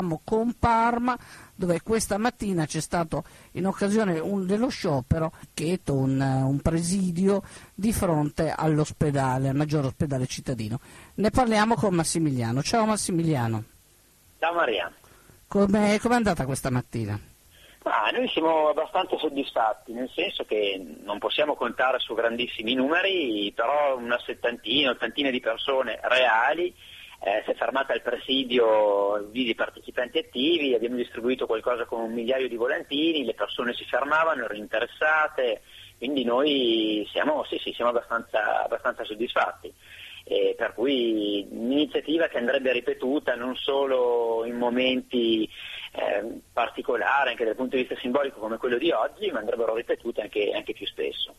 con Parma, dove questa mattina c'è stato, in occasione dello sciopero, un presidio di fronte all'ospedale, al maggior ospedale cittadino. Ne parliamo con Massimiliano. Ciao Massimiliano. Ciao Maria. Com'è andata questa mattina? Noi siamo abbastanza soddisfatti, nel senso che non possiamo contare su grandissimi numeri, però una ottantina di persone reali. Si è fermata al presidio di partecipanti attivi, abbiamo distribuito qualcosa come 1 migliaio di volantini, le persone si fermavano, erano interessate, quindi noi siamo abbastanza soddisfatti. Per cui un'iniziativa che andrebbe ripetuta non solo in momenti particolari, anche dal punto di vista simbolico come quello di oggi, ma andrebbero ripetute anche più spesso.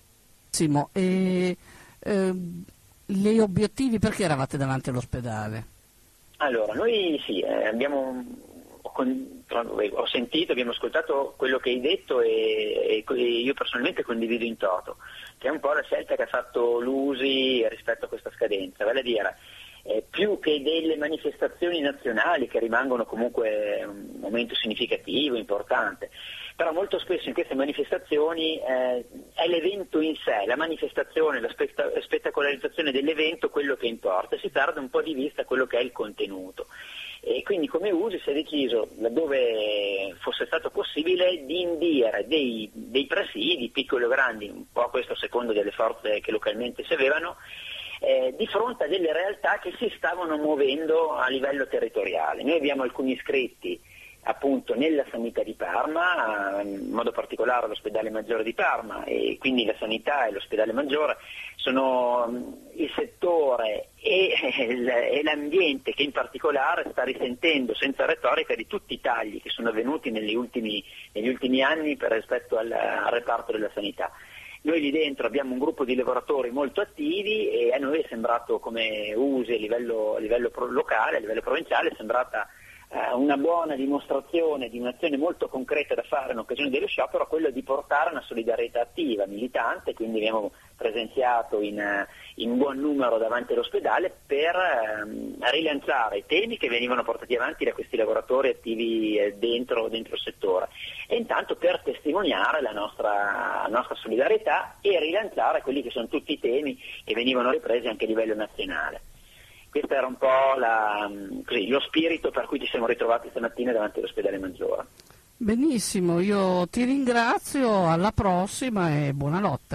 Gli obiettivi, perché eravate davanti all'ospedale? Allora, noi ho sentito, abbiamo ascoltato quello che hai detto e io personalmente condivido in toto, che è un po' la scelta che ha fatto l'USI rispetto a questa scadenza, vale a dire più che delle manifestazioni nazionali che rimangono comunque un momento significativo, importante, però molto spesso in queste manifestazioni è l'evento in sé, la manifestazione, la spettacolarizzazione dell'evento quello che importa, si perde un po' di vista quello che è il contenuto. E quindi come USI si è deciso, laddove fosse stato possibile, di indire dei presidi, piccoli o grandi, un po' questo a secondo delle forze che localmente si avevano, di fronte a delle realtà che si stavano muovendo a livello territoriale. Noi abbiamo alcuni iscritti appunto nella sanità di Parma, in modo particolare all'ospedale maggiore di Parma, e quindi la sanità e l'ospedale maggiore sono il settore e l'ambiente che in particolare sta risentendo senza retorica di tutti i tagli che sono avvenuti negli ultimi anni per rispetto al reparto della sanità. Noi lì dentro abbiamo un gruppo di lavoratori molto attivi e a noi è sembrato, come USI a livello locale, a livello provinciale, è sembrata una buona dimostrazione di un'azione molto concreta da fare in occasione dello sciopero, quello di portare una solidarietà attiva, militante, quindi abbiamo presenziato in buon numero davanti all'ospedale per rilanciare i temi che venivano portati avanti da questi lavoratori attivi dentro il settore e intanto per testimoniare la nostra solidarietà e rilanciare quelli che sono tutti i temi che venivano ripresi anche a livello nazionale. Questo era un po' lo spirito per cui ci siamo ritrovati stamattina davanti all'ospedale maggiore. Benissimo, io ti ringrazio, alla prossima e buona lotta.